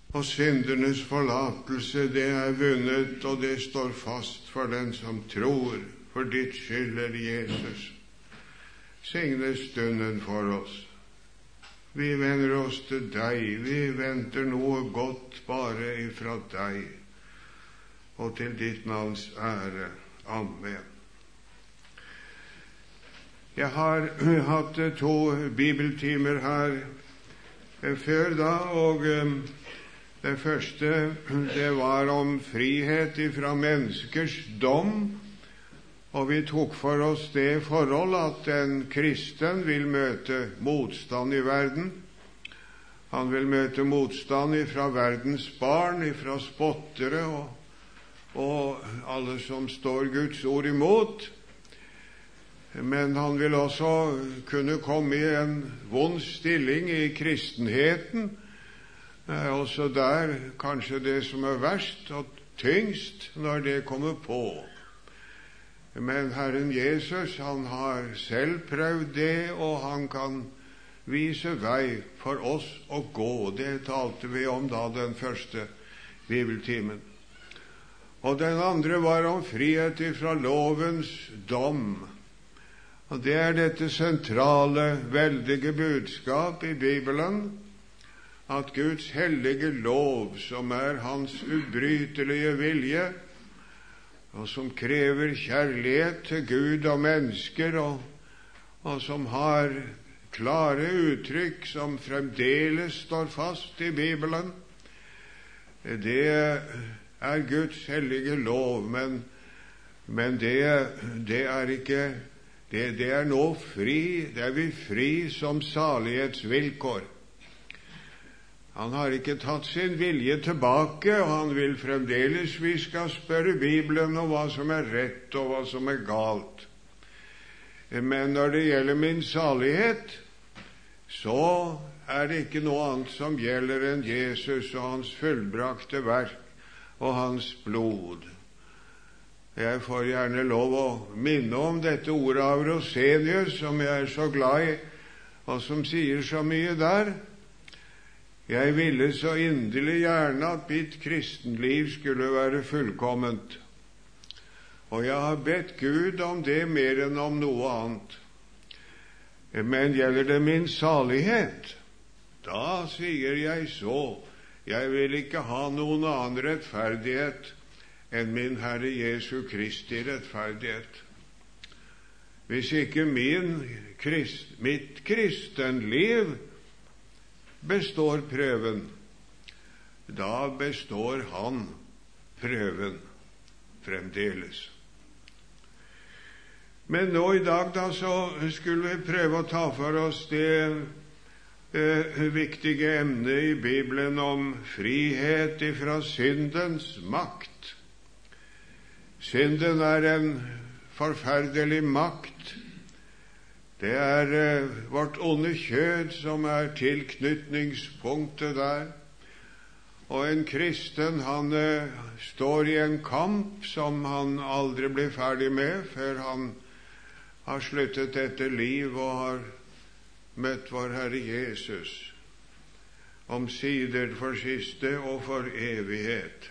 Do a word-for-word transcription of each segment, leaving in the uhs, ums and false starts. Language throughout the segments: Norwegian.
Og syndernes forlatelse, det er vunnet, og det står fast for den som tror. For ditt skyld er Jesus. Signe stunden for oss. Vi vender oss til deg. Vi venter noe godt bare ifra deg. Og til ditt navns ære. Amen. Jeg har hatt to bibeltimer her før da, og det første, det var om frihet ifra menneskers dom, og vi tok for oss det forhold at en kristen vil møte motstand i verden. Han vil møte motstand ifra verdens barn, ifra spottere og, og alle som står Guds ord imot. Men han vil også kunne komme i en vond stilling i kristenheten. Også der kanskje det som er verst og tyngst når det kommer på. Men Herren Jesus, han har selv prøvd det, og han kan vise vei for oss å gå. Det talte vi om da den første bibeltimen. Og den andre var om frihet fra lovens dom. Og det er dette sentrale, veldige budskap i Bibelen, at Guds hellige lov, som er hans ubrytelige vilje, og som krever kjærlighet til Gud og mennesker, og, og som har klare uttrykk som fremdeles står fast i Bibelen, det er Guds hellige lov, men, men det, det er ikke Det, det er nå fri, det er vi fri som salighetsvilkår. Han har ikke tatt sin vilje tilbake, og han vil fremdeles vi skal spørre Bibelen om hva som er rett og hva som er galt. Men når det gjelder min salighet, så er det ikke noe annet som gjelder enn Jesus og hans fullbrakte verk og hans blod. Jeg får gjerne lov å minne om dette ordet av Rosenius, som jeg er så glad i, og som sier så mye der. Jeg ville så inderlig gjerne at mitt kristenliv skulle være fullkomment, og jeg har bedt Gud om det mer enn om noe annet. Men gjelder det min salighet, da sier jeg så, jeg vil ikke ha noen annen rettferdighet enn min Herre Jesu Kristi rettferdighet. Hvis ikke min, krist, mitt kristenliv består prøven, da består han prøven fremdeles. Men nå i dag da så skulle vi prøve å ta for oss det eh, viktige emnet i Bibelen om frihet ifra syndens makt. Synden er en forferdelig makt. Det er eh, vårt onde kjød som er tilknytningspunktet der. Og en kristen, han eh, står i en kamp som han aldri blir ferdig med før han har sluttet dette liv og har møtt vår Herre Jesus omsider for siste og for evighet.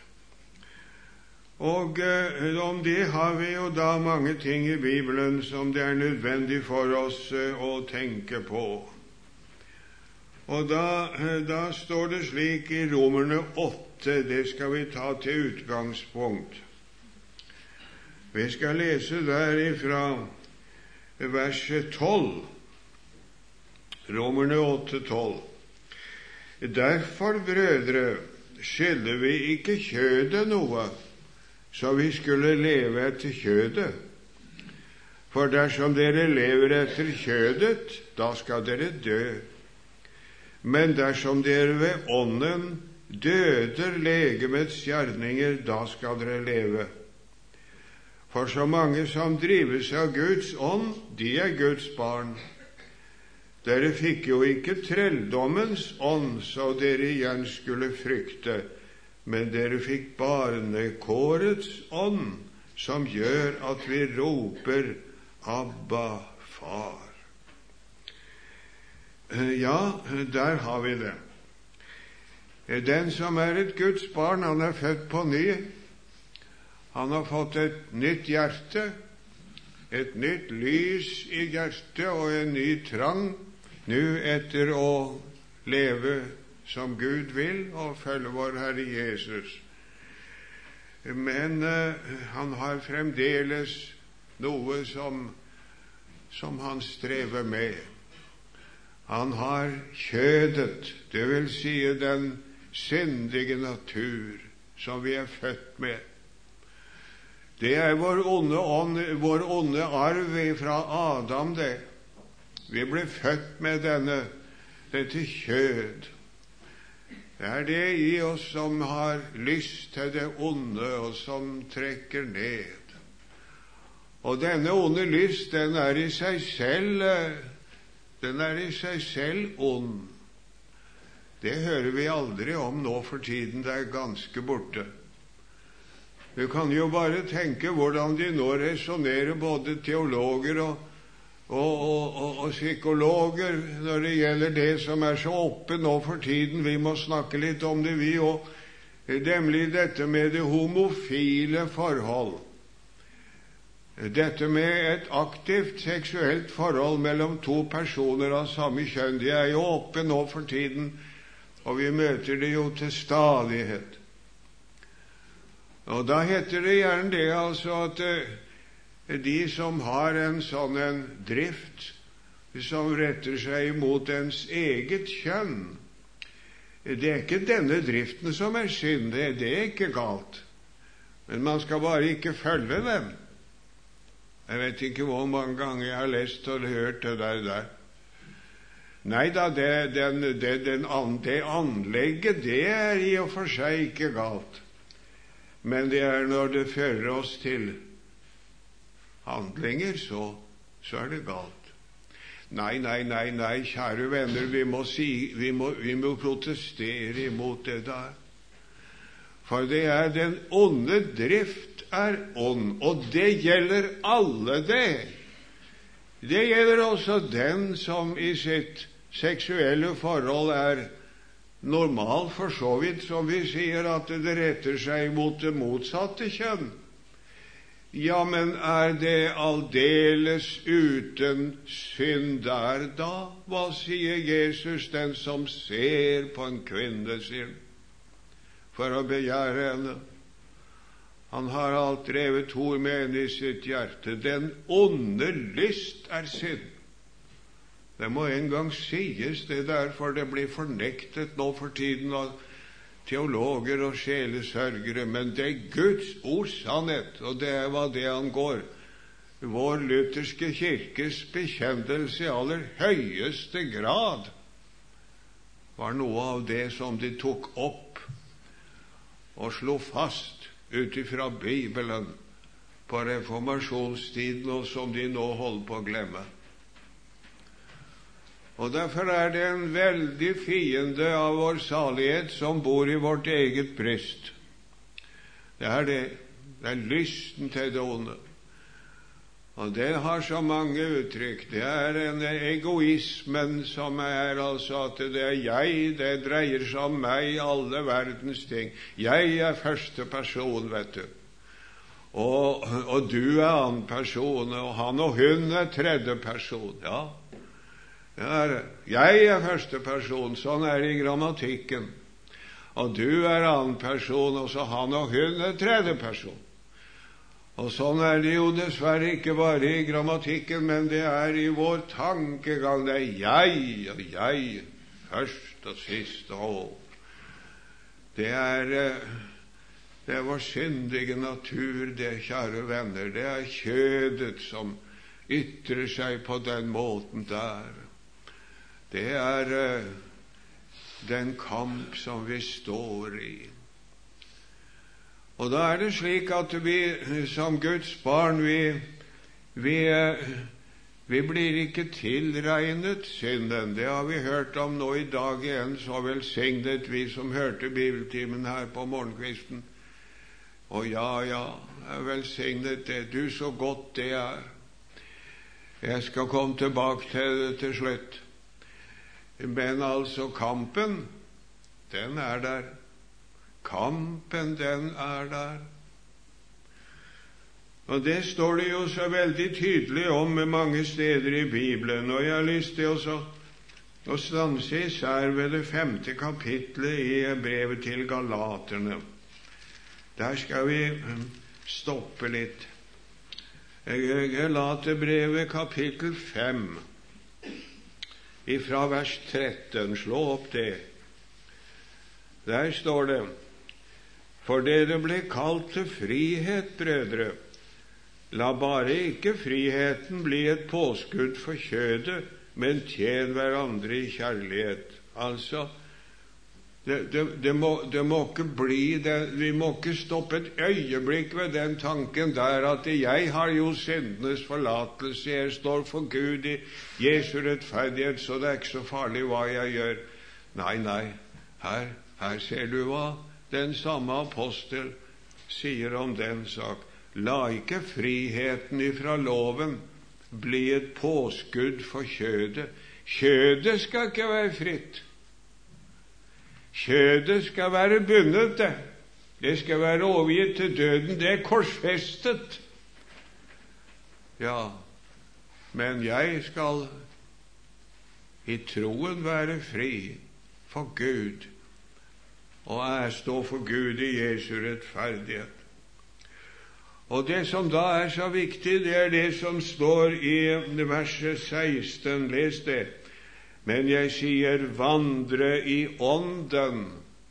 Og eh, om det har vi jo da mange ting i Bibelen som det er nødvendig for oss eh, å tenke på. Og da, eh, da står det slik i Romerne åtte, det skal vi ta til utgangspunkt. Vi skal lese der ifra vers tolv. Romerne åtte, tolv. Derfor, brødre, skylder vi ikke kjødet noe, så vi skulle leve etter kjødet. For dersom dere lever etter kjødet, da skal dere dø. Men dersom dere ved ånden døder legemets gjerninger, da skal dere leve. For så mange som drives av Guds ånd, de er Guds barn. Dere fikk jo ikke trelldommens ånd, så dere igjen skulle frykte, men dere fikk barnekårets ånd, som gjør at vi roper Abba, Far. Ja, der har vi det. Den som er et Guds barn, han er født på ny. Han har fått et nytt hjerte, et nytt lys i hjertet og en ny trang nå etter å leve som Gud vil og følge vår Herre Jesus. Men uh, han har fremdeles noe som, som han strever med. Han har kjødet, det vil si den syndige natur som vi er født med. Det er vår onde, ånd, vår onde arv fra Adam, det. Vi ble født med denne, dette kjød. Det er det i oss som har lyst til det onde, og som trekker ned. Og denne onde lyst, den er i seg selv, den er i seg selv ond. Det hører vi aldri om nå for tiden, det er ganske borte. Du kan jo bare tenke hvordan de nå resonerer, både teologer og, og, og, og, og psykologer, når det gjelder det som er så oppe nå for tiden. Vi må snakke litt om det, vi også. Nemlig dette med det homofile forhold. Dette med et aktivt seksuelt forhold mellom to personer av samme kjønn, det er jo oppe nå for tiden, og vi møter det jo til stadighet. Og da heter det gjerne det altså at eh, de som har en sånn en drift som retter seg mot ens eget kjønn, det er ikke denne driften som er synd, det, det er ikke galt. Men man skal bare ikke følge dem. Jeg vet ikke hvor mange ganger jeg har lest og hørt det der der. Nei da, det, den, det, den, det anlegget, det er i og for seg ikke galt. Men det er når det fører oss til handlinger, så, så er det galt. Nei, nei, nei, nei, kjære venner, vi må, si, vi må, vi må protestere imot det der. For det er den onde drift er ond, og det gjelder alle det. Det gjelder også den som i sitt seksuelle forhold er normal, for så vidt som vi sier at det retter seg mot det motsatte kjønn. Ja, men er det aldeles uten synd der da? Hva sier Jesus, den som ser på en kvinne sin for å begjære henne? Han har alt drevet hor med henne i sitt hjerte. Den onde lyst er synd. Det må en gang sies, det der, for det blir fornektet nå for tiden av teologer og sjelesørgere, men det er Guds ords sannhet, og det er hva det angår. Vår lutherske kirkes bekjennelse i aller høyeste grad var noe av det som de tok opp og slo fast ut ifra Bibelen på reformasjonstiden, og som de nå holder på å glemme. Og derfor er det en veldig fiende av vår salighet som bor i vårt eget bryst. Det er det. Det er lysten til det onde. Og det har så mange uttrykk. Det er en egoismen som er altså at det er jeg, det dreier seg om meg, alle verdens ting. Jeg er første person, vet du. Og, og du er annen person, og han og hun er tredje person, ja. Er, jeg er første person, sånn er det i grammatikken. Og du er annen person, og så han og hun er tredje person. Og sånn er det jo dessverre ikke bare i grammatikken, men det er i vår tankegang. Det er jeg og jeg, først og sist og det er, det er vår syndige natur, det, kjære venner. Det er kjødet som ytrer seg på den måten der. Det er uh, den kamp som vi står i. Og da er det slik at vi som Guds barn, vi, vi, uh, vi blir ikke tilregnet synden. Det har vi hørt om nå i dag igjen, så velsignet vi som hørte bibeltimen her på morgenkvisten. Og ja, ja, jeg velsignet det. Du, så godt det er. Jeg skal komme tilbake til det til slutt. Men altså kampen, den er der. Kampen, den er der. Og det står det jo så veldig tydelig om med mange steder i Bibelen, og jeg har lyst til også å stanse især ved det femte kapitlet i brevet til Galaterne. Der skal vi stoppe litt. Galaterbrevet kapittel fem, ifra vers tretten. Slå opp det. Der står det: For dere ble kalt til frihet, brødre. La bare ikke friheten bli et påskudd for kjødet, men tjen hverandre i kjærlighet. Altså, det, det, det, må, det må ikke bli det. Vi må ikke stoppe et øyeblikk ved den tanken der at jeg har jo syndenes forlatelse, jeg står for Gud i Jesu rettferdighet, så det er ikke så farlig hva jeg gjør. Nei, nei, her, her ser du hva den samme apostel sier om den sak. La ikke friheten ifra loven bli et påskudd for kjødet. Kjødet skal ikke være fritt. Kjødet skal være bundet, det. Det skal være overgitt til døden. Det er korsfestet. Ja, men jeg skal i troen være fri for Gud, og jeg står for Gud i Jesu rettferdighet. Og det som da er så viktig, det er det som står i verset seksten. Les det. Men jeg sier, vandre i ånden,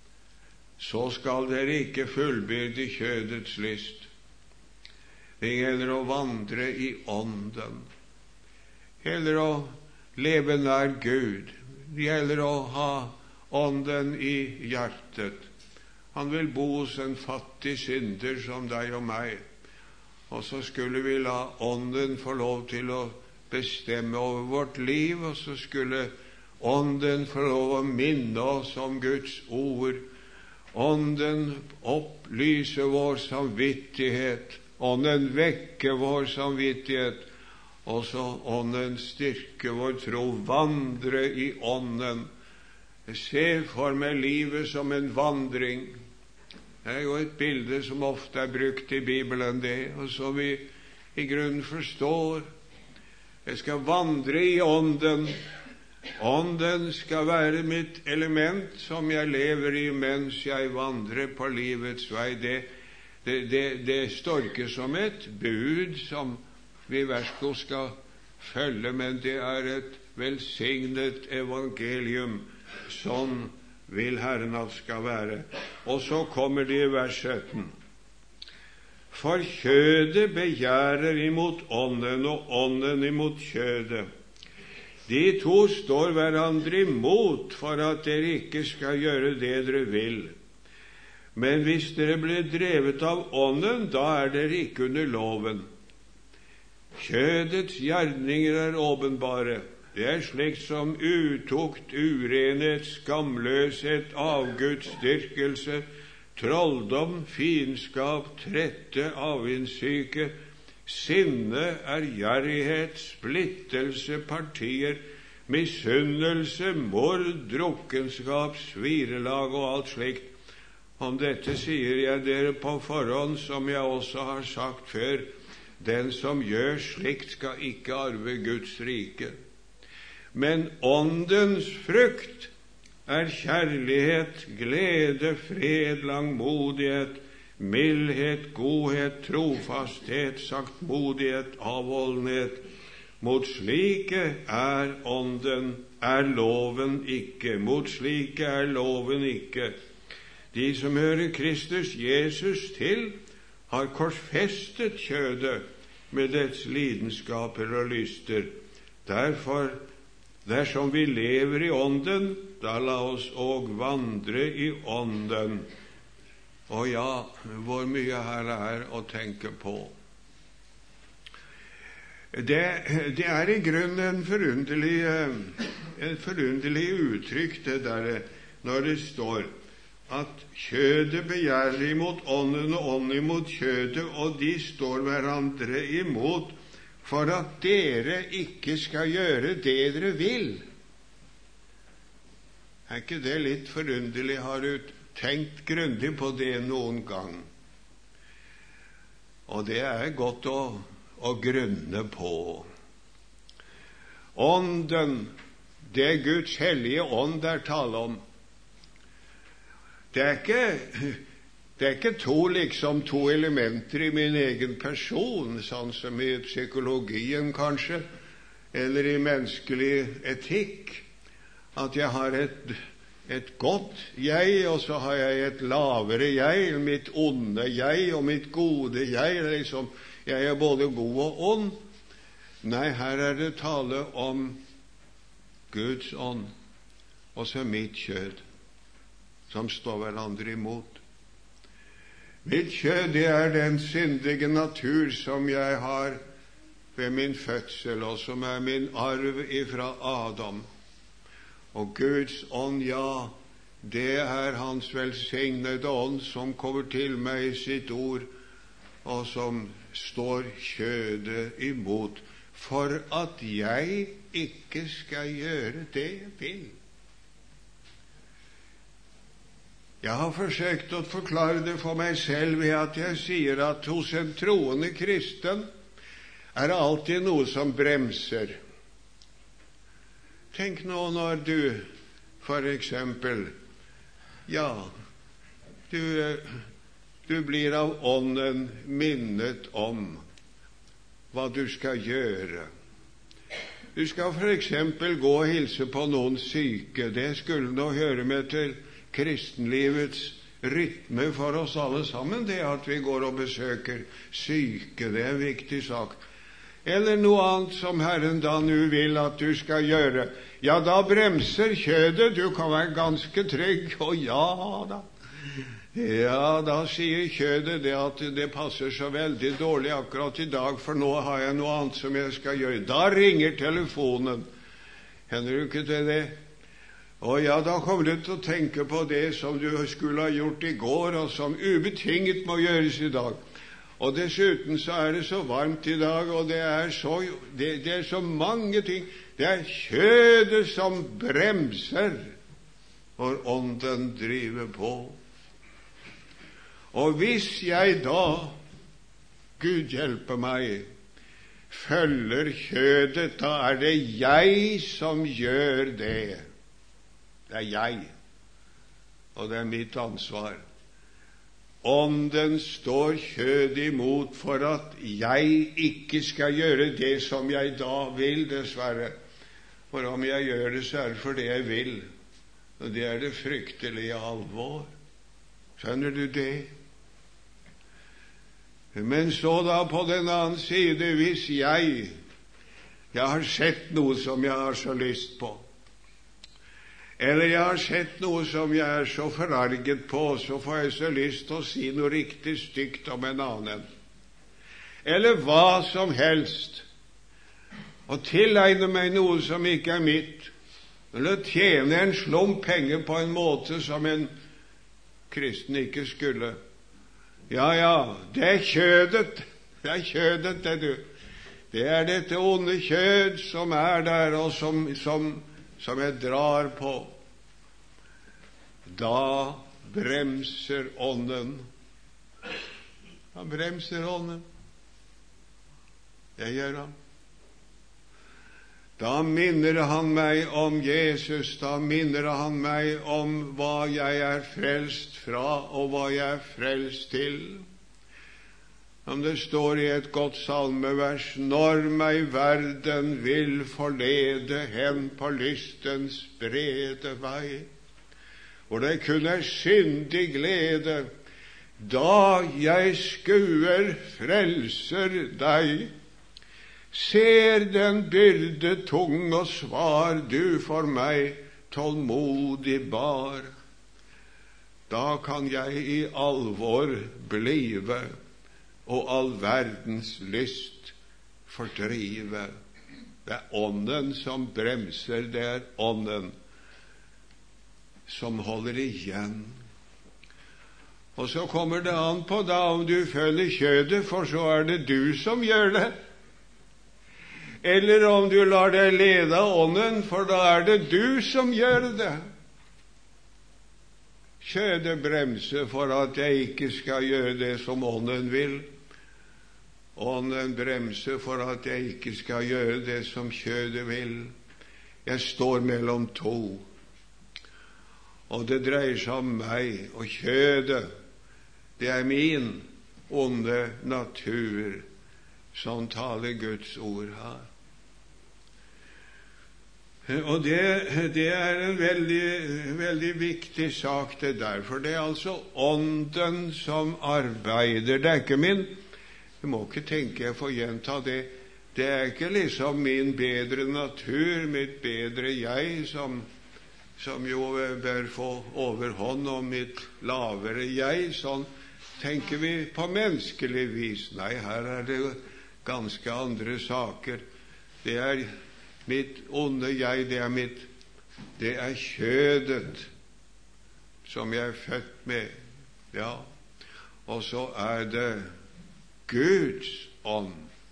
så skal dere ikke fullbyrde kjødets lyst. Det gjelder å vandre i ånden. Det gjelder å leve nær Gud. Det gjelder å ha ånden i hjertet. Han vil bo hos en fattig synder som deg og meg. Og så skulle vi la ånden få lov til å bestemme over vårt liv, og så skulle ånden få lov å minne oss om Guds ord. Ånden opplyse vår samvittighet, ånden vekke vår samvittighet, og så ånden styrke vår tro, vandre i ånden. Jeg ser for meg livet som en vandring. Det er jo et bilde som ofte er brukt i Bibelen, det, og så vi i grunnen forstår. Jeg skal vandre i ånden. Ånden skal være mitt element som jeg lever i mens jeg vandrer på livets vei. Det, det, det, det står ikke som et bud som vi versko skal følge, men det er et velsignet evangelium. Sånn vil Herren at skal være. Og så kommer det i vers sytten. For kjødet begjærer imot ånden, og ånden imot kjødet. De to står hverandre imot, for at dere ikke skal gjøre det dere vil. Men hvis dere blir drevet av ånden, da er dere ikke under loven. Kjødets gjerninger er åpenbare. Det er slikt som utukt, urenhet, skamløshet, avgudsdyrkelse, trolldom, fiendskap, trette, avvindssyke, sinne, ærgjerrighet, splittelse, partier, misunnelse, mord, drukkenskap, svirelag og alt slikt. Om dette sier jeg dere på forhånd, som jeg også har sagt før, den som gjør slikt skal ikke arve Guds rike. Men åndens frukt er kjærlighet, glede, fred, langmodighet, mildhet, godhet, trofasthet, saktmodighet, avholdenhet. Mot slike er ånden, er loven ikke. Mot slike er loven ikke. De som hører Kristus Jesus til, har korsfestet kjødet med dets lidenskaper og lyster. Derfor dersom vi lever i ånden, da la oss òg vandre i ånden. Og ja, hvor mye her er å tenke på. Det, det er i grunnen en forunderlig, en forunderlig uttrykk, det der, når det står at kjødet begjærer imot ånden, og ånden imot kjødet, og de står hverandre imot, for at dere ikke skal gjøre det dere vil. Er ikke det litt forunderlig? Har du tenkt grundig på det noen gang? Og det er godt å, å grunne på. Ånden, det er Guds hellige ånd der tale om. Det er ikke, det er ikke to, liksom to elementer i min egen person, sånn som i psykologien kanskje, eller i menneskelig etikk, at jeg har et, et godt jeg, og så har jeg et lavere jeg, mitt onde jeg og mitt gode jeg, liksom, jeg er både god og ond. Nei, her er det tale om Guds ånd, og så mitt kjød, som står hverandre imot. Mitt kjød, det er den syndige natur som jeg har ved min fødsel, og som er min arv ifra Adam. Og Guds ånd, ja, det er hans velsignede ånd som kommer til meg i sitt ord, og som står kjødet imot, for at jeg ikke skal gjøre det jeg vil. Jeg har forsøkt å forklare det for meg selv ved at jeg sier at hos en troende kristen er det alltid noe som bremser. Tenk nå når du, for eksempel, ja, du, du blir av ånden minnet om hva du skal gjøre. Du skal for eksempel gå og hilse på noen syke. Det skulle nå høre med til kristenlivets rytme for oss alle sammen, det at vi går og besøker syke. Det er en viktig sak. Eller noe annet som Herren da nu vil at du skal gjøre. Ja, da bremser kjødet. Du kan være ganske trygg. Og ja da. Ja, da sier kjødet det at det passer så veldig dårlig akkurat i dag, for nå har jeg noe annet som jeg skal gjøre. Da ringer telefonen. Hender du ikke til det? Og ja, da kommer du til å tenke på det som du skulle ha gjort i går, og som ubetinget må gjøres i dag. Og dessuten så er det så varmt i dag, og det er så, det, det er så mange ting. Det er kjødet som bremser, og ånden driver på. Og hvis jeg da, Gud hjelpe meg, følger kjødet, da er det jeg som gjør det. Det er jeg, og det er mitt ansvar. Ånden står kjødet imot for at jeg ikke skal gjøre det som jeg da vil, dessverre. For om jeg gjør det, så er det for det jeg vil. Og det er det fryktelige alvor. Skjønner du det? Men så da på den annen side, hvis jeg, jeg har sett noe som jeg har så lyst på, eller jeg har sett noe som jeg er så forarget på, så får jeg så lyst til å si noe riktig stygt om en annen. Eller hva som helst. Og tilegne meg noe som ikke er mitt. Eller tjene en slump penger på en måte som en kristen ikke skulle. Ja, ja, det er kjødet. Det er kjødet, det du. Det er dette onde kjød som er der, og som... som som jeg drar på. Da bremser ånden. Da bremser ånden. Jeg gjør han. Da minner han meg om Jesus. Da minner han meg om hva jeg er frelst fra, og hva jeg er frelst til. Som det står i et godt salmevers, når meg verden vil forlede hen på lystens brede vei, hvor det kun er syndig glede, da jeg skuer frelser deg, ser den byrde tung og svar du for meg tålmodig bar. Da kan jeg i alvor blive, og all verdens lyst fordrive. Det er ånden som bremser, det er ånden som holder igjen. Og så kommer det an på da om du følger kjødet, for så er det du som gjør det. Eller om du lar deg lede av ånden, for da er det du som gjør det. kjødet for at jeg ikke skal gjøre det som ånden vil. Ånden bremser for at jeg ikke skal gjøre det som kjødet vil. Jeg står mellom to. Og det dreier seg om meg og kjødet. Det er min onde natur som taler Guds ord her. Og det, det er en veldig, veldig viktig sak det der, for det er altså ånden som arbeider. Det er ikke min, jeg må ikke tenke jeg får gjenta det, det er ikke liksom min bedre natur, mitt bedre jeg, som, som jo bør få overhånd om mitt lavere jeg. Sånn tenker vi på menneskelig vis. Nei, her er det ganske andre saker. Det er mitt onde jeg, det er mitt, det er kjødet som jeg er født med, ja. Og så er det Guds ånd.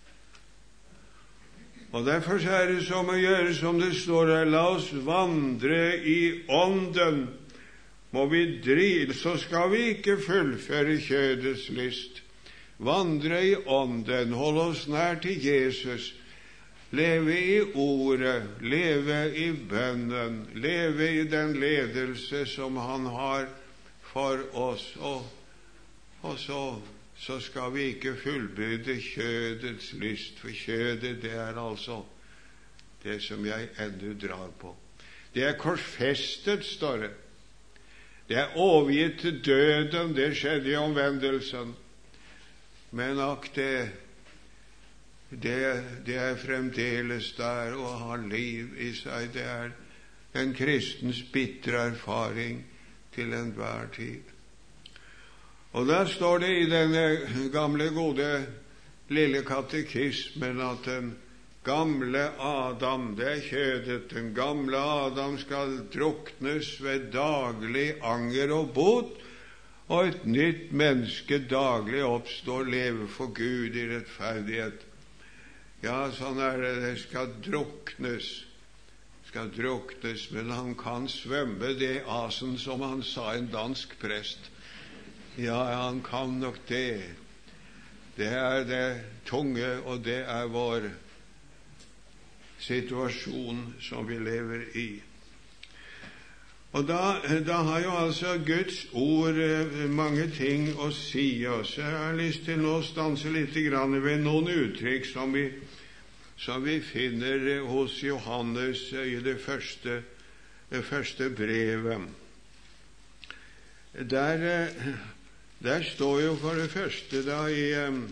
Og derfor er det som å gjøre som det står her, la oss vandre i ånden. Må vi drive, så skal vi ikke fullføre kjødets lyst. Vandre i ånden, hold oss nær til Jesus. Leve i ordet, leve i bønnen, leve i den ledelse som han har for oss. Og, og så, så skal vi ikke fullbyrde kjødets lyst, for kjødet, det er altså det som jeg ennå drar på. Det er korsfestet, står det. Det er overgitt til døden, det skjedde i omvendelsen. Men akk det Det, det er fremdeles der å ha liv i seg. Det er en kristens bitre erfaring til enhver tid. Og der står det i denne gamle, gode, lille katekismen at den gamle Adam, det er kjødet, den gamle Adam skal druknes ved daglig anger og bot, og et nytt menneske daglig oppstår, lever for Gud i rettferdighet. Ja, sånn er det, det skal druknes, skal druknes, men han kan svømme det asen, som han sa, en dansk prest. Ja, han kan nok det. Det er det tunge, og det er vår situasjon som vi lever i. Og da, da har jo altså Guds ord mange ting å si oss. Jeg har lyst til å stanse litt grann ved noen uttrykk som vi, som vi finner hos Johannes i det første, det første brevet. Der, der står jo for det første da i,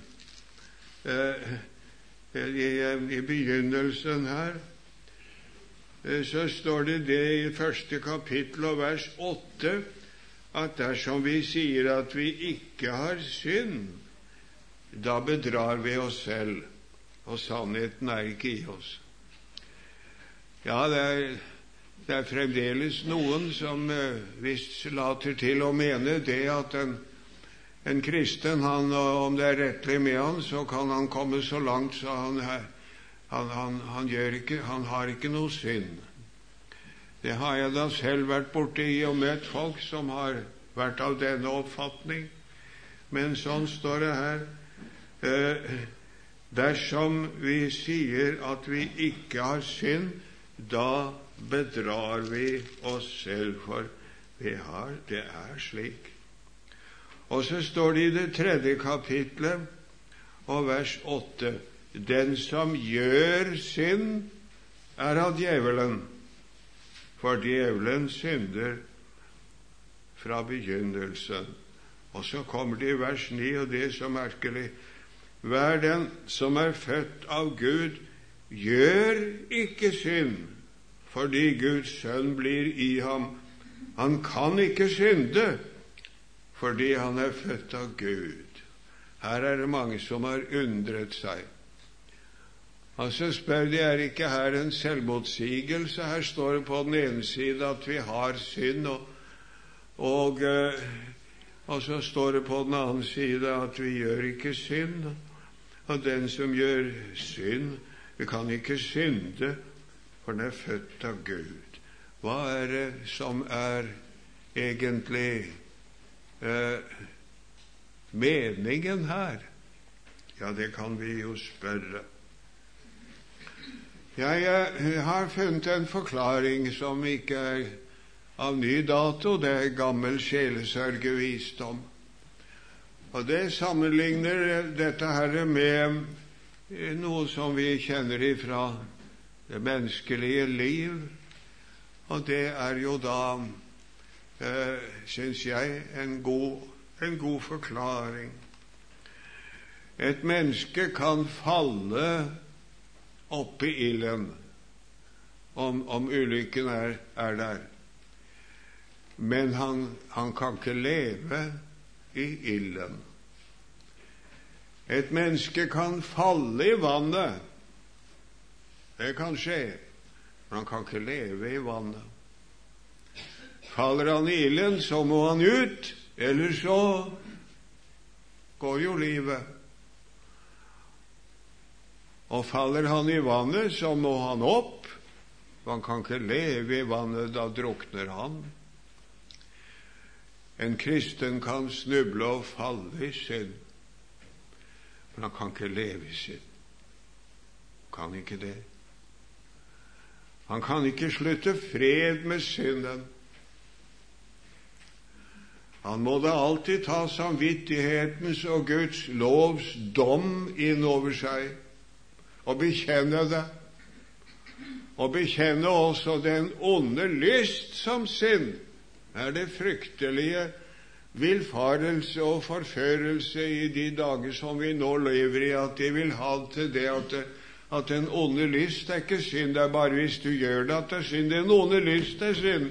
i, i begynnelsen her, så står det det i første kapittel og vers åtte, at dersom vi sier at vi ikke har synd, da bedrar vi oss selv, og sannheten er ikke i oss. Ja, det er, det er fremdeles noen som eh, visst later til å mene det at en, en kristen, han, om det er rettelig med han, så kan han komme så langt så han her Han, han, han, gjør ikke, han har ikke noe synd. Det har jeg da selv vært borte i og møtt folk som har vært av denne oppfatning. Men sånn står det her. Eh, dersom vi sier at vi ikke har synd, da bedrar vi oss selv, for vi har, det er slik. Og så står det i det tredje kapitlet og vers åtte, den som gjør synd, er av djevelen, for djevelen synder fra begynnelsen. Og så kommer det i vers ni, og det er så merkelig. Hver den som er født av Gud, gjør ikke synd, fordi Guds sønn blir i ham. Han kan ikke synde, fordi han er født av Gud. Her er det mange som har undret seg. Og så spør de, er ikke her en selvmotsigelse? Her står det på den ene siden at vi har synd, og, og, og så står det på den andre siden at vi gjør ikke synd. Og den som gjør synd, vi kan ikke synde, for den er født av Gud. Hva er det som er egentlig eh, meningen her? Ja, det kan vi jo spørre. Jeg, jeg har funnet en forklaring som ikke er av ny dato. Det er gammel sjelesørgevisdom. Og det sammenligner dette her med noe som vi kjenner ifra det menneskelige liv. Og det er jo da, eh, synes jeg, en god, en god forklaring. Et menneske kan falle opp i ilden om, om ulykken er, er der. Men han, han kan ikke leve i ilden. Et menneske kan falle i vannet. Det kan skje, men han kan ikke leve i vannet. Faller han i ilden, så må han ut, eller så går jo livet. Og faller han i vannet, så må han opp. Han kan ikke leve i vannet, da drukner han. En kristen kan snuble og falle i synd, men han kan ikke leve i synd. Kan ikke det. Han kan ikke slutte fred med synden. Han må da alltid ta samvittighetens og Guds lovs dom innover seg, og bekjenne det, og bekjenne også den onde lyst som synd er det fryktelige villfarelse og forførelse i de dager som vi nå lever i, at de vil ha til det at, at den onde lyst er ikke synd, det er bare hvis du gjør det at det er synd. Den onde lyst er synd.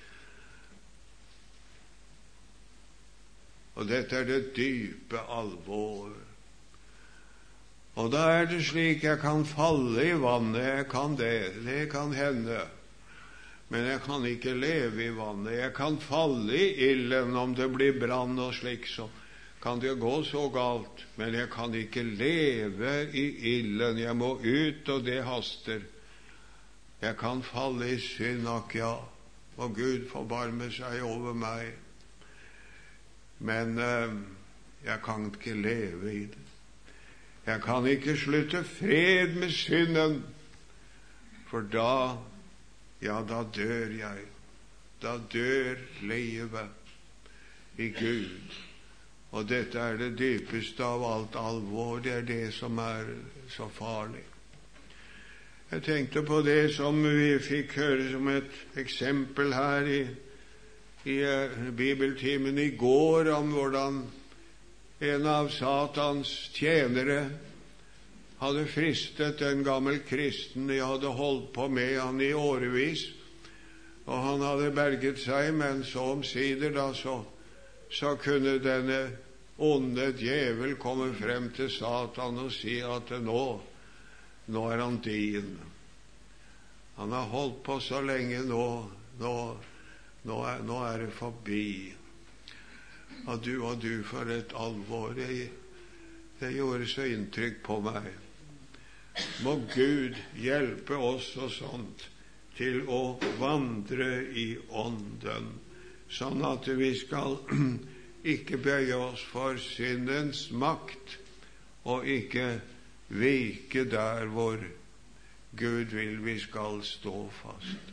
Og dette er det dype alvor. Og da er det slik, jeg kan falle i vannet, jeg kan det, det kan hende. Men jeg kan ikke leve i vannet. Jeg kan falle i ilden om det blir brann og slik, så kan det gå så galt. Men jeg kan ikke leve i ilden. Jeg må ut, og det haster. Jeg kan falle i synd, ak ja, og Gud forbarme seg over meg. Men eh, jeg kan ikke leve i det. Jeg kan ikke slutte fred med synden, for da, ja, da dør jeg. Da dør livet i Gud. Og dette er det dypeste av alt alvor. Det er det som er så farlig. Jeg tenkte på det som vi fikk høre som et eksempel her i, i uh, bibeltimen i går, om hvordan en av Satans tjenere hadde fristet en gammel kristen. De hadde holdt på med han i årevis, og han hadde berget seg, men så omsider da så, så kunne denne onde djevel komme frem til Satan og si at nå, nå er han din. Han har holdt på så lenge, nå, nå, nå, er, nå er det forbi. Og du og du, for et alvor. Det, det gjorde så inntrykk på meg. Må Gud hjelpe oss og sånt til å vandre i ånden, sånn at vi skal ikke bøye oss for syndens makt, og ikke vike der hvor Gud vil vi skal stå fast.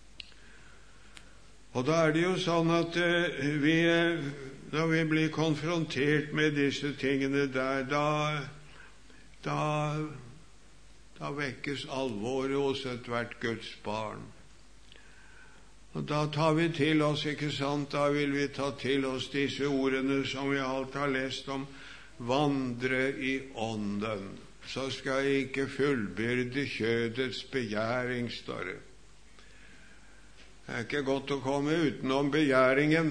Og da er det jo sånn at uh, vi, når vi blir konfrontert med disse tingene der, da, da, da vekkes alvoret hos et hvert Guds barn. Og da tar vi til oss, ikke sant, da vil vi ta til oss disse ordene som vi alt har lest om, vandre i ånden, så skal jeg ikke fullbyrde kjødets begjæring, står det. Det er ikke godt å komme utenom begjæringen.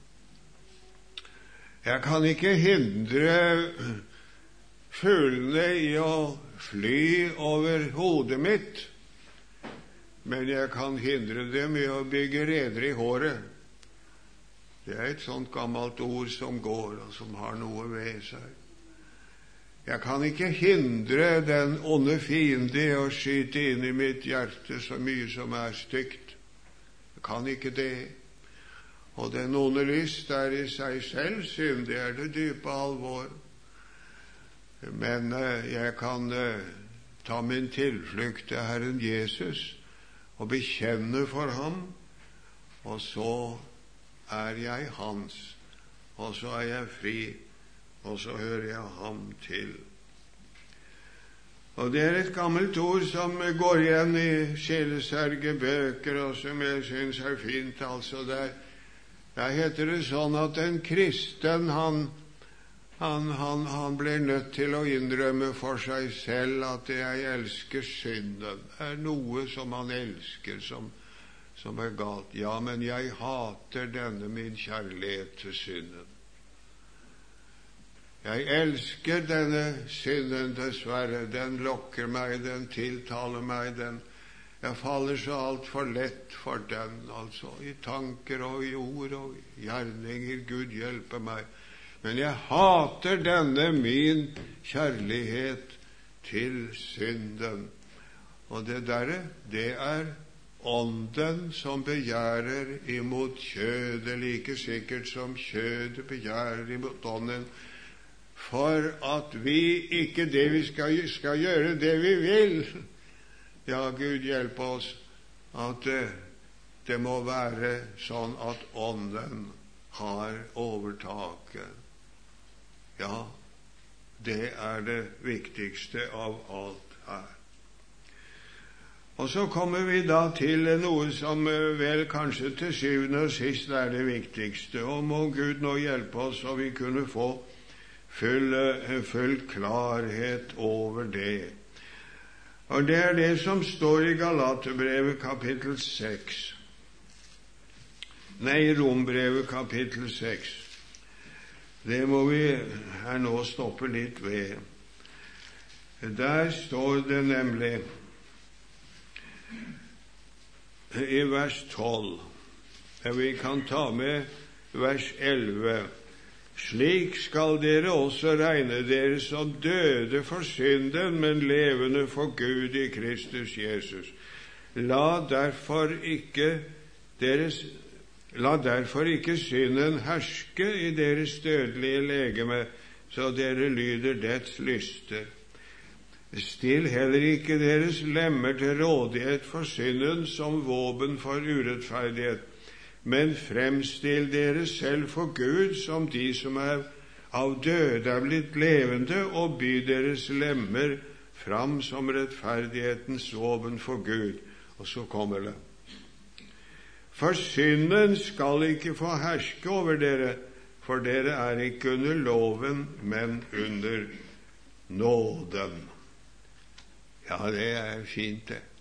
Jeg kan ikke hindre fuglene i å fly over hodet mitt, men jeg kan hindre dem i å bygge reder i håret. Det er et sånt gammelt ord som går, og som har noe ved seg. Jeg kan ikke hindre den onde fiende i å skyte inn i mitt hjerte så mye som er stygt. Jeg kan ikke det. Og den onde lyst er i seg selv synd, det er det dype alvor. Men eh, jeg kan eh, ta min tilflukt til Herren Jesus og bekjenne for ham, og så er jeg hans, og så er jeg fri, og så hører jeg ham til. Og det er et gammelt ord som går igjen i sjelesorgebøker, og som jeg synes er fint. Altså der, der heter det sånn at en kristen, han, han, han, han blir nødt til å innrømme for seg selv at jeg elsker synden. Det er noe som han elsker, som, som er galt. Ja, men jeg hater denne min kjærlighet til synden. Jeg elsker denne synden, dessverre. Den lokker meg, den tiltaler meg, den. Jeg faller så alt for lett for den, altså, i tanker og i ord og i gjerninger. Gud hjelpe meg. Men jeg hater denne min kjærlighet til synden. Og det derre, det er ånden som begjærer imot kjødet, like sikkert som kjødet begjærer imot ånden. For at vi ikke det vi skal, skal gjøre det vi vil. Ja, Gud hjelpe oss at det, det må være sånn at ånden har overtaket. Ja, det er det viktigste av alt her. Og så kommer vi da til noe som vel kanskje til syvende og sist er det viktigste. Og må Gud nå hjelpe oss så vi kunne få Full, full klarhet over det. Og det er det som står i Galaterbrevet kapittel seks. Nei, Rombrevet kapittel seks. Det må vi her nå stoppe litt ved. Der står det nemlig i vers tolv. Vi kan ta med vers elleve. Slik skal dere også regne dere som døde for synden, men levende for Gud i Kristus Jesus. La derfor ikke deres, la derfor ikke synden herske i deres dødelige legeme, så dere lyder dets lyster. Still heller ikke deres lemmer til rådighet for synden som våpen for urettferdighet, men fremstill dere selv for Gud som de som er av døde er blitt levende, og by deres lemmer fram som rettferdighetens våpen for Gud. Og så kommer det. For synden skal ikke få herske over dere, for dere er ikke under loven, men under nåden. Ja, det er fint det.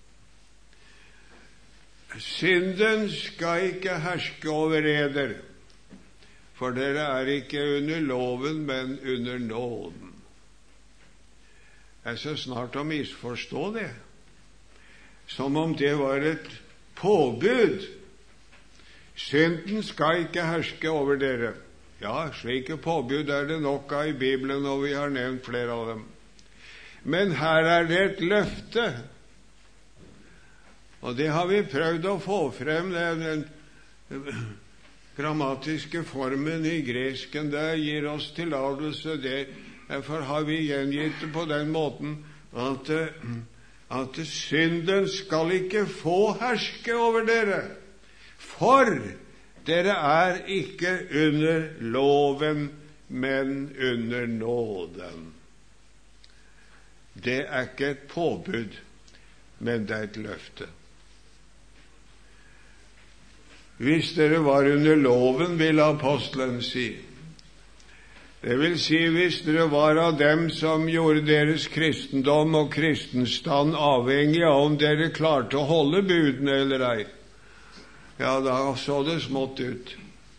Synden skal ikke herske over eder, for dere er ikke under loven, men under nåden. Det er så snart å misforstå det, som om det var et påbud. Synden skal ikke herske over dere. Ja, slike påbud er det nok av i Bibelen, og vi har nevnt flere av dem. Men her er det et løfte. Og det har vi prøvd å få frem, den grammatiske formen i gresken der gir oss tillatelse. Derfor har vi gjengitt det på den måten at, at synden skal ikke få herske over dere, for dere er ikke under loven, men under nåden. Det er ikke et påbud, men det er et løfte. Hvis dere var under loven, vil apostelen si. Det vil si hvis dere var av dem som gjorde deres kristendom og kristenstand avhengig av om dere klarte å holde budene eller ei. Ja, da så det smått ut.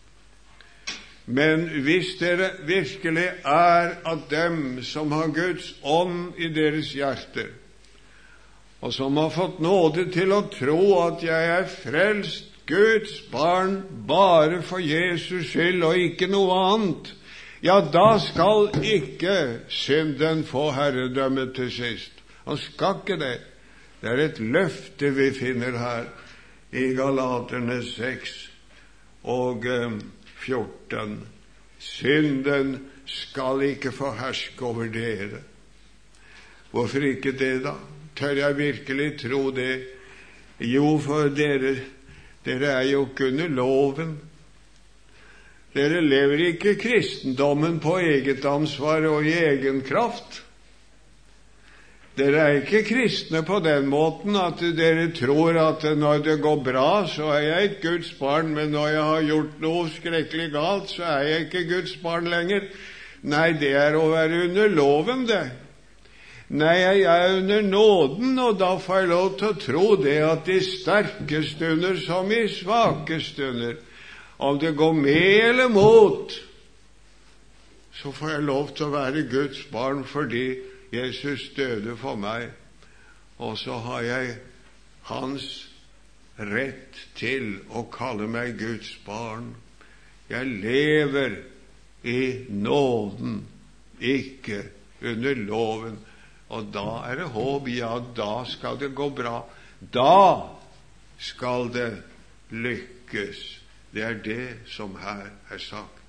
Men hvis dere virkelig er av dem som har Guds ånd i deres hjerter, og som har fått nåde til å tro at jeg er frelst, Guds barn, bare for Jesus skyld og ikke noe annet, ja, da skal ikke synden få herredømme til sist. Han skal ikke det. Det er et løfte vi finner her i Galaterne seks og fjorten. Synden skal ikke få herske over dere. Hvorfor ikke det da? Tør jeg virkelig tro det? Jo, for dere, dere er jo ikke under loven. Dere lever ikke kristendommen på eget ansvar og i egen kraft. Dere er ikke kristne på den måten at dere tror at når det går bra, så er jeg et Guds barn, men når jeg har gjort noe skrekkelig galt, så er jeg ikke Guds barn lenger. Nei, det er å være under loven, det. Nei, jeg er under nåden, og da får jeg lov til å tro det at i sterke stunder som i svake stunder, om det går med eller mot, så får jeg lov til å være Guds barn fordi Jesus døde for meg, og så har jeg hans rett til å kalle meg Guds barn. Jeg lever i nåden, ikke under loven, og da er det håp. Ja, da skal det gå bra. Da skal det lykkes. Det er det som her er sagt.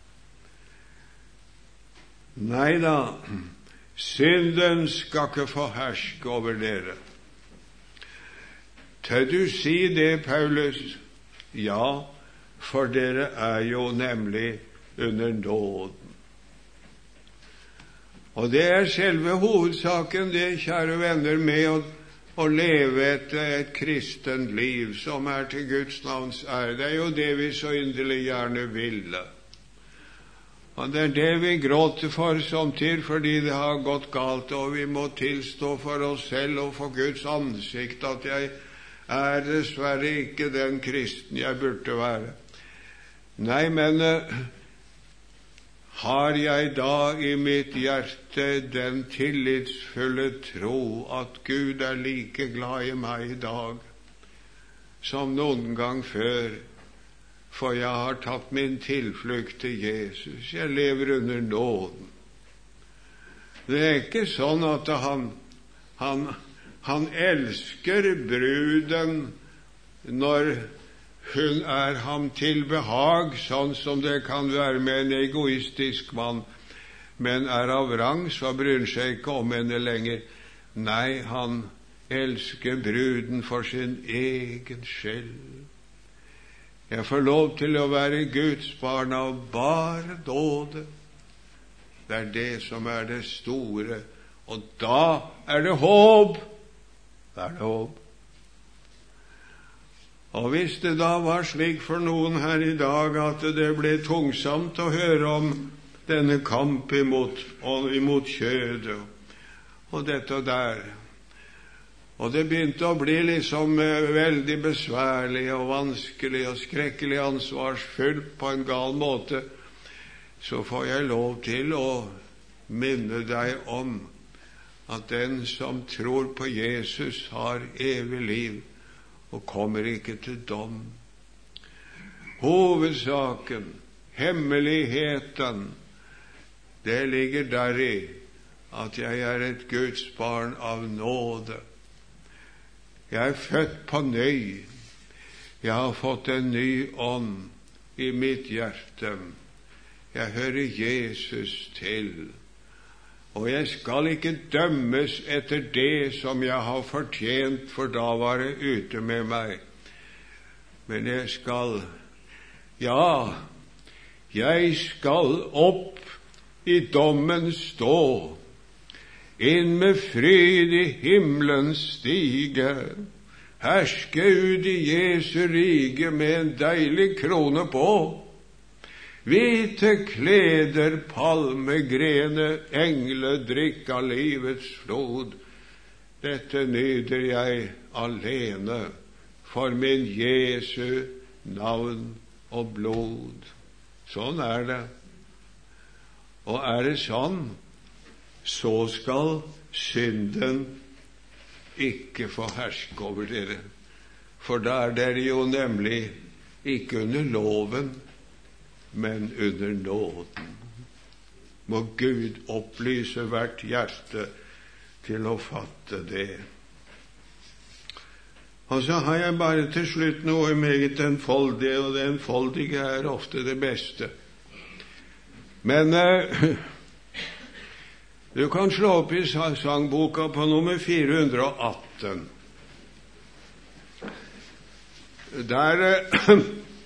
Nei da, synden skal ikke få herske over dere. Tør du si det, Paulus? Ja, for dere er jo nemlig under nåden. Og det er selve hovedsaken, det, kjære venner, med å, å leve et, et kristent liv som er til Guds navns ære. Det er jo det vi så inderlig gjerne ville. Og det er det vi gråter for samtidig, fordi det har gått galt, og vi må tilstå for oss selv og for Guds ansikt at jeg er dessverre ikke den kristen jeg burde være. Nei, men uh, har jeg da i mitt hjerte den tillitsfulle tro at Gud er like glad i meg i dag som noen gang før? For jeg har tatt min tilflukt til Jesus. Jeg lever under nåden. Det er ikke sånn at han, han, han elsker bruden når hun er ham til behag, sånn som det kan være med en egoistisk mann, men er av rang, så bryr seg ikke om henne lenger. Nei, han elsker bruden for sin egen skyld. Jeg får lov til å være Guds barn av bare nåde. Det er det som er det store, og da er det håp. Da er det håp. Og hvis det da var slik for noen her i dag at det ble tungsomt å høre om denne kamp imot, imot kjødet og dette og der, og det begynte å bli liksom veldig besværlig og vanskelig og skrekkelig ansvarsfullt på en gal måte, så får jeg lov til å minne deg om at den som tror på Jesus har evig liv og kommer ikke til dom. Hovedsaken, hemmeligheten, det ligger deri at jeg er et Guds barn av nåde. Jeg er født på ny. Jeg har fått en ny ånd i mitt hjerte. Jeg hører Jesus til. Og jeg skal ikke dømmes etter det som jeg har fortjent, for da var det ute med meg. Men jeg skal, ja, jeg skal opp i dommen stå, inn med fryd i himmelens stige, herske ut i Jesu rike med en deilig krone på. Hvite kleder, palmegrene, engle drikk av livets flod. Dette nyter jeg alene for min Jesu navn og blod. Sånn er det. Og er det sånn, så skal synden ikke få herske over dere. For da er dere jo nemlig ikke under loven, men under nåden. Må Gud opplyse hvert hjerte til å fatte det. Og så har jeg bare til slutt noe meget enfoldig, og det enfoldige er ofte det beste. Men eh, du kan slå opp i sangboka på nummer fire hundre og atten. Der, eh,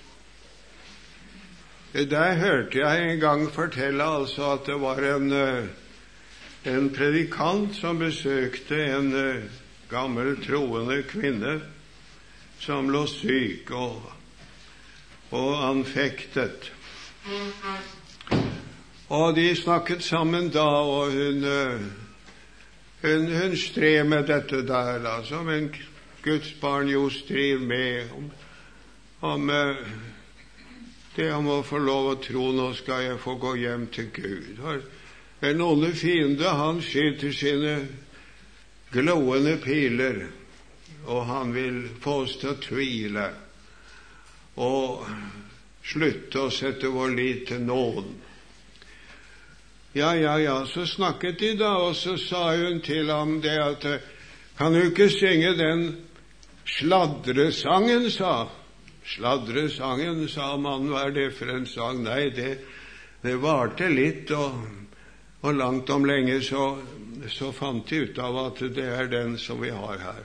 der hørte jeg en gang fortelle altså at det var en, en predikant som besøkte en gammel troende kvinne som lå syk og, og anfektet. Og de snakket sammen da, og hun, hun, hun stred med dette der, da, som en Guds barn jo strir med om, om det om å få lov å tro, nå skal jeg få gå hjem til Gud. En onde fiende, han skyter sine glående piler, og han vil få oss til å tvile og slutte å sette vår lit til nåden. Ja, ja, ja, så snakket de da, og så sa hun til ham det at kan du ikke synge den sladresangen, sa. Sladresangen, sa mannen, hva er det for en sang? Nei, det, det varte litt, og, og langt om lenge så, så fant de ut av at det er den som vi har her.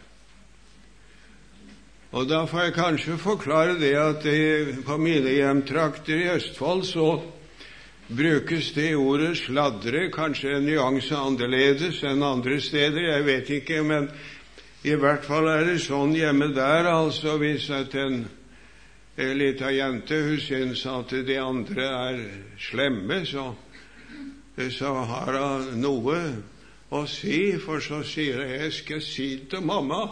Og da får jeg kanskje forklare det at det, på mine hjemtrakter i Østfold så brukes det ordet sladre, kanskje en nyanse annerledes enn andre steder, jeg vet ikke, men i hvert fall er det sånn hjemme der, altså hvis at en, en liten jente, hun synes at de andre er slemme, så, så har hun noe å si, for så sier jeg, jeg skal si til mamma.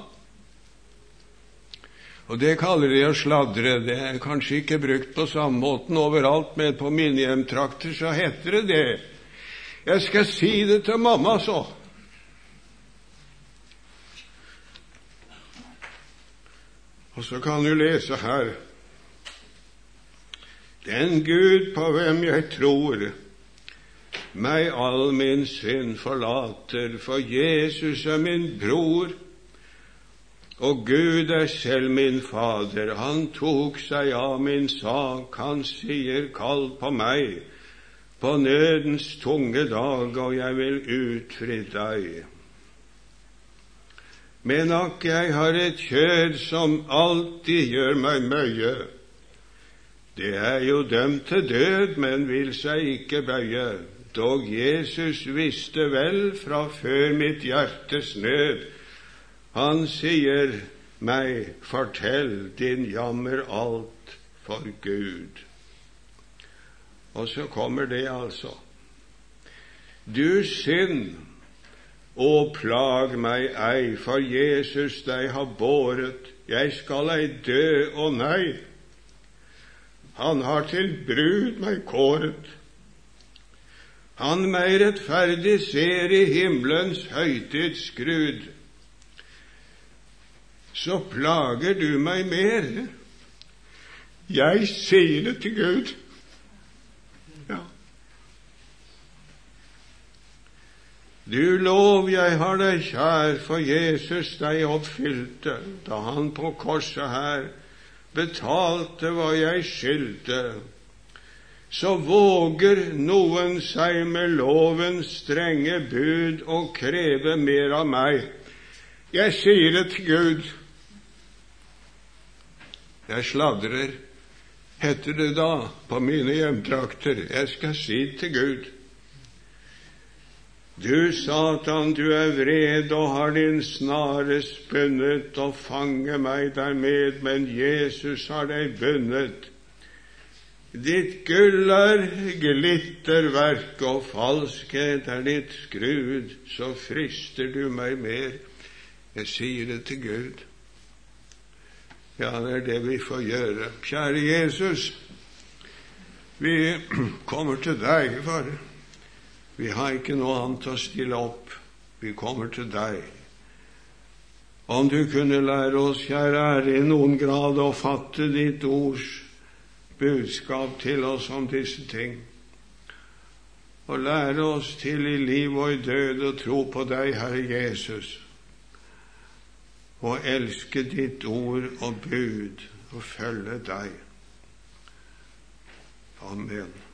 Og det kaller de å sladre. Det er kanskje ikke brukt på samme måten overalt, men på mine hjemtrakter så heter det det. Jeg skal si det til mamma, så. Og så kan du lese her. Den Gud på hvem jeg tror, meg all min synd forlater, for Jesus er min bror, og Gud er selv min fader. Han tok seg av min sak, han sier kall på meg på nødens tunge dag, og jeg vil utfri deg. Men akk jeg har et kjød som alltid gjør meg møye, det er jo dømt til død, men vil seg ikke bøye. Dog Jesus visste vel fra før mitt hjertes nød, han sier meg, fortell din jammer alt for Gud. Og så kommer det altså. Du synd, og plag meg ei, for Jesus deg har båret, jeg skal ei dø, og nei. Han har til brud meg kåret. Han meg rettferdig ser i himmelens høytidsskrud. Så plager du meg mer. Jeg sier det til Gud. Ja. Du lov, jeg har deg kjær, for Jesus deg oppfylte, da han på korset her betalte hva jeg skyldte. Så våger noen seg med lovens strenge bud og kreve mer av meg. Jeg sier det til Gud. Jeg sladrer, heter det da, på mine hjemtrakter. Jeg skal si til Gud. Du, Satan, du er vred og har din snare spunnet og fange meg dermed, men Jesus har deg bundet. Ditt gull er glitterverk og falskhet er ditt skrud, så frister du meg mer. Jeg sier det til Gud. Ja, det er det vi får gjøre. Kjære Jesus, vi kommer til deg, far. Vi har ikke noe annet å stille opp. Vi kommer til deg. Om du kunne lære oss, kjære Herre, i noen grad å fatte ditt ords budskap til oss om disse ting, og lære oss til i liv og i død å tro på deg, Herre Jesus. og elske ditt ord og bud og følge deg. Amen.